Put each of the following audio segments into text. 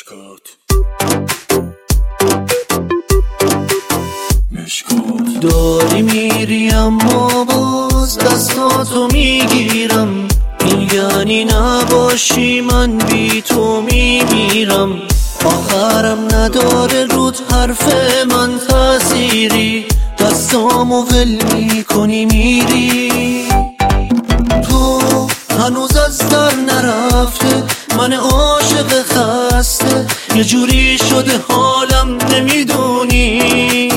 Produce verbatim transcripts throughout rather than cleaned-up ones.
مشکات مشکات داری میری اما باز دستاتو میگیرم، این یعنی نباشی من بی تو میمیرم. آخرم نداره رود حرف من تأثیری، دستامو ول میکنی میری. تو هنوز از در نرفته، من عاشق خسته، یه جوری شده حالم نمیدونی.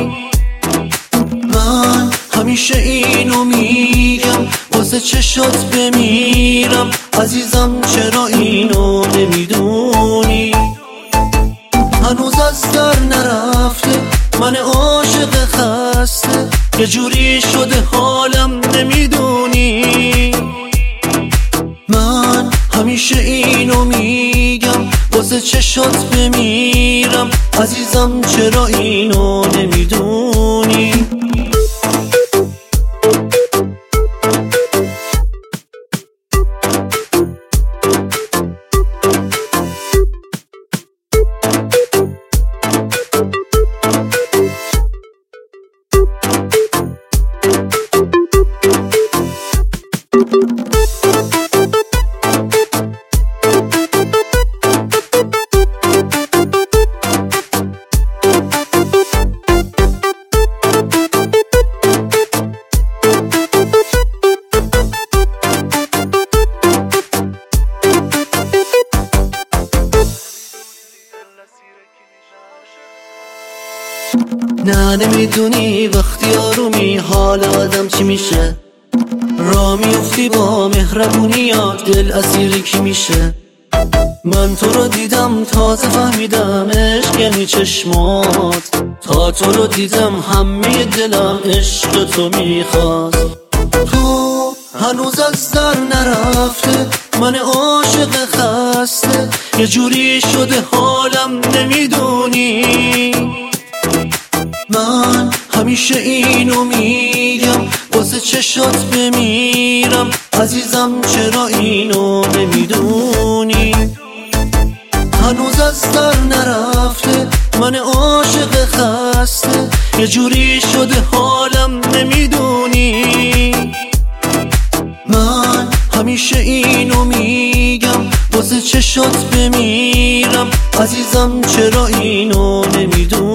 من همیشه اینو میگم واسه چشات بمیرم، عزیزم چرا اینو نمیدونی. هنوز از در نرفته، من عاشق خسته، یه جوری شده حالم نمیدونی. من همیشه اینو میگم واسه چشات بمیرم، عزیزم چرا اینو نمیدونی. نه نمیدونی وقتی آرومی حال آدم چی میشه، را میفتی با مهربونیات دل اسیر کی میشه. من تو رو دیدم تازه فهمیدم عشق یعنی چشمات، تا تو رو دیدم همه دلم عشق تو میخواست. تو هنوز از در نرفته، من عاشق خسته، یه جوری شده حالم نمیدونی. من همیشه اینو میگم واسه چشات بمیرم، عزیزم چرا اینو نمیدونی. هنوز از در نرفته، من عاشق خسته، یه جوری شده حالم نمیدونی. من همیشه اینو میگم واسه چشات بمیرم، عزیزم چرا اینو نمیدونی.